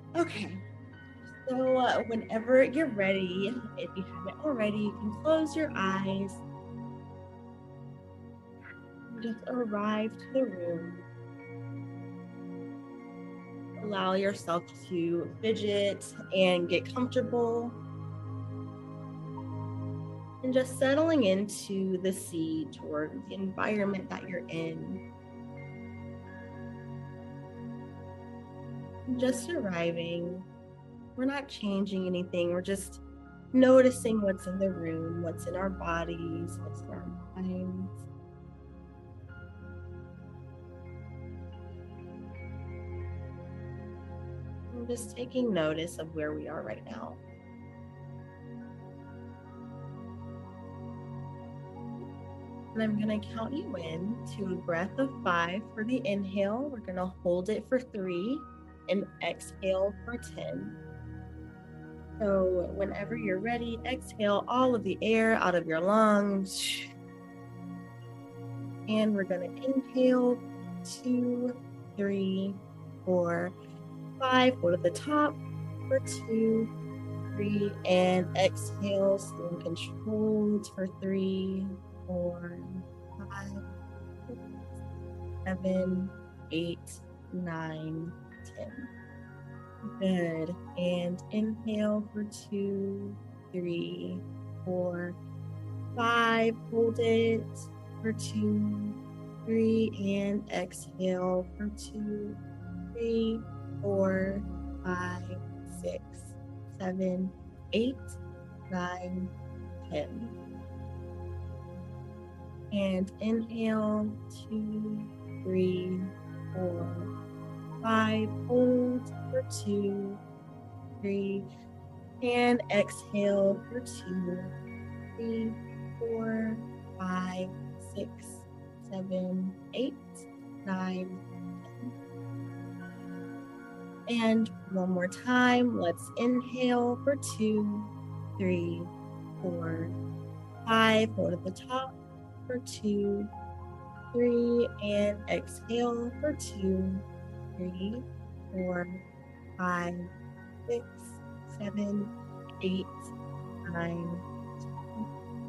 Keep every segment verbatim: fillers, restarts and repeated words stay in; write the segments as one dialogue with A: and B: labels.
A: Okay. So, uh, whenever you're ready, if you haven't already, you can close your eyes and just arrive to the room. Allow yourself to fidget and get comfortable and just settling into the seat or the environment that you're in. Just arriving. We're not changing anything. We're just noticing what's in the room, what's in our bodies, what's in our minds. And just taking notice of where we are right now. And I'm going to count you in to a breath of five for the inhale. We're going to hold it for three and exhale for ten. So whenever you're ready, exhale all of the air out of your lungs. And we're going to inhale two, three, four, five. Hold at the top for two, three, and exhale. Slow and controlled for three, four, five, six, seven, eight, nine, ten. Good. And inhale for two, three, four, five. Hold it for two, three, and exhale for two, three, four, five, six, seven, eight, nine, ten. And inhale, two, three, four, five. Hold for two, three, and exhale for two, three, four, five, six, seven, eight, nine, ten. And one more time, let's inhale for two, three, four, five. Hold at the top for two, three, and exhale for two, three, four, five, six, seven, eight, nine, ten.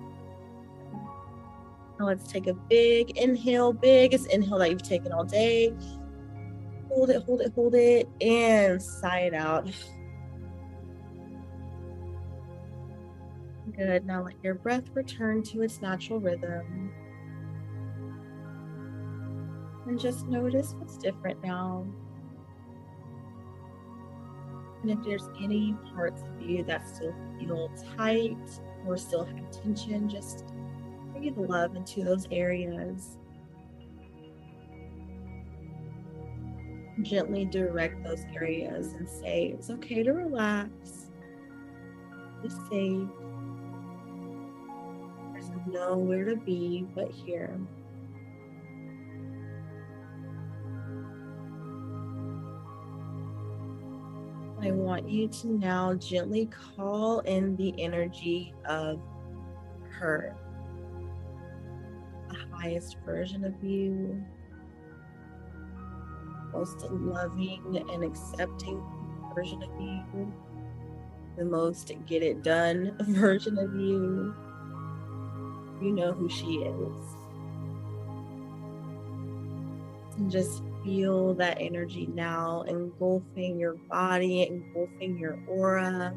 A: Now let's take a big inhale, biggest inhale that you've taken all day. Hold it, hold it, hold it, and sigh it out. Good. Now let your breath return to its natural rhythm. And just notice what's different now. And if there's any parts of you that still feel tight or still have tension, just breathe love into those areas. Gently direct those areas and say, it's okay to relax. It's safe. There's nowhere to be but here. I want you to now gently call in the energy of her, the highest version of you, most loving and accepting version of you, the most get it done version of you. You know who she is. And just feel that energy now engulfing your body, engulfing your aura.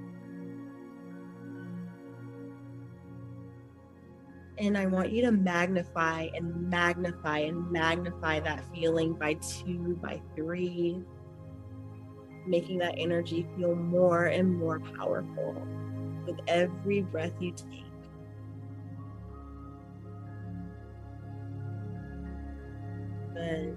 A: And I want you to magnify and magnify and magnify that feeling by two, by three, making that energy feel more and more powerful with every breath you take. Good.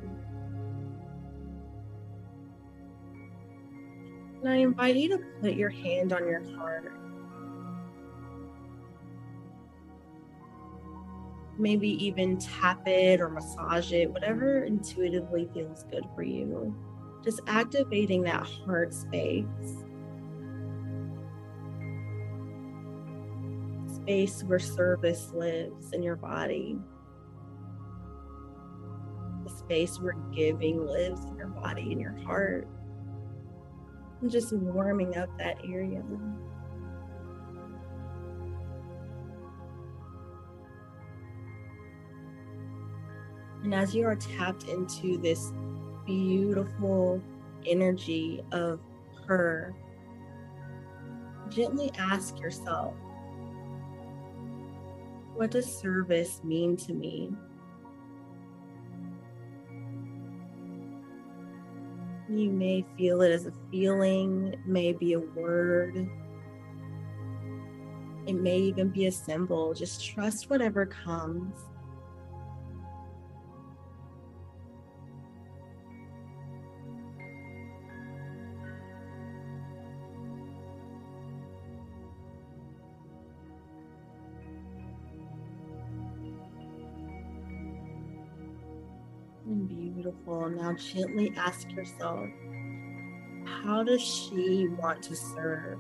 A: And I invite you to put your hand on your heart. Maybe even tap it or massage it, whatever intuitively feels good for you. Just activating that heart space. Space where service lives in your body. The space where giving lives in your body and your heart. and just warming up that area. And as you are tapped into this beautiful energy of her, gently ask yourself, what does service mean to me? You may feel it as a feeling, it may be a word, it may even be a symbol. Just trust whatever comes. And beautiful. Now gently ask yourself, how does she want to serve?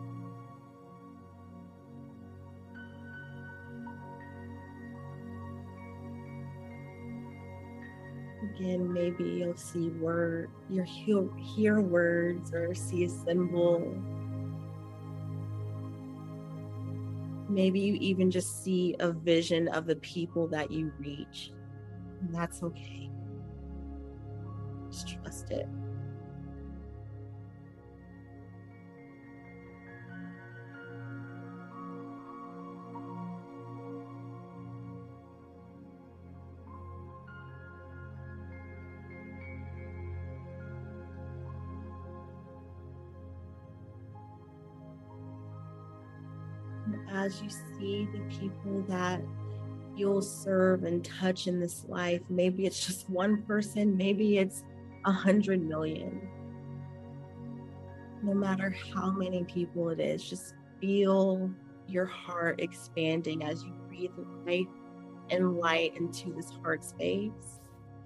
A: Again, maybe you'll see word, you'll hear, hear words or see a symbol. Maybe you even just see a vision of the people that you reach. And that's okay. Just trust it. And as you see the people that you'll serve and touch in this life, maybe it's just one person, maybe it's a hundred million. No matter how many people it is, just feel your heart expanding as you breathe life and light into this heart space.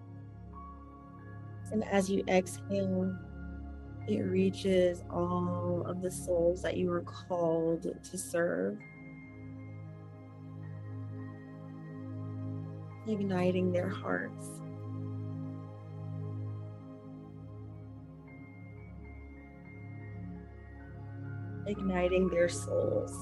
A: And as you exhale, it reaches all of the souls that you were called to serve, igniting their hearts. Igniting their souls.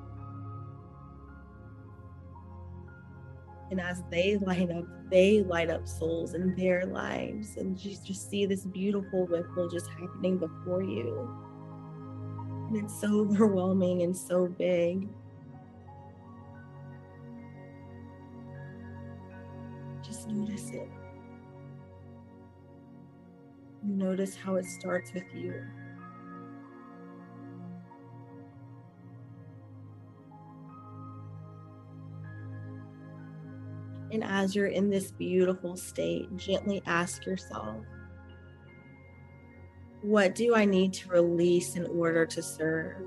A: And as they light up, they light up souls in their lives. And you just see this beautiful ripple just happening before you. And it's so overwhelming and so big. Just notice it. Notice how it starts with you. And as you're in this beautiful state, gently ask yourself, what do I need to release in order to serve?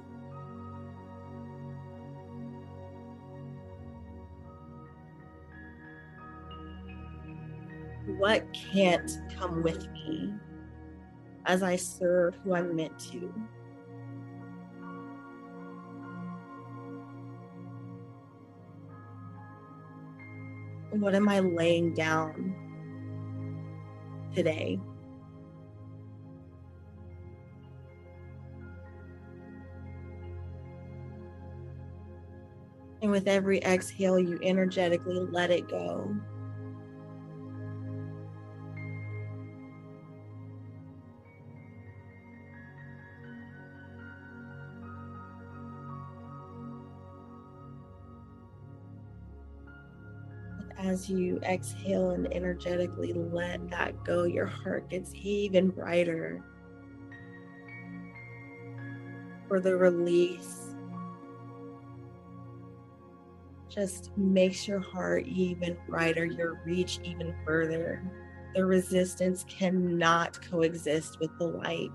A: What can't come with me as I serve who I'm meant to? What am I laying down today? And with every exhale, you energetically let it go. As you exhale and energetically let that go, your heart gets even brighter for the release. Just makes your heart even brighter, your reach even further. The resistance cannot coexist with the light.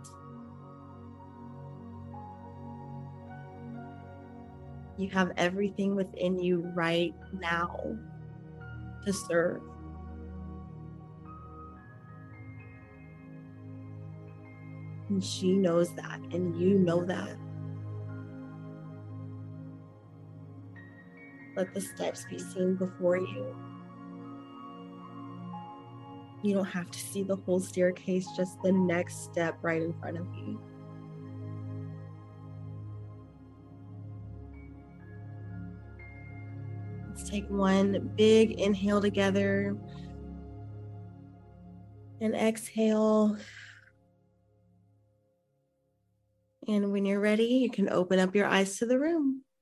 A: You have everything within you right now to serve. And she knows that, and you know that. Let the steps be seen before you. You don't have to see the whole staircase, just the next step right in front of you. Let's take one big inhale together and exhale. And when you're ready, you can open up your eyes to the room.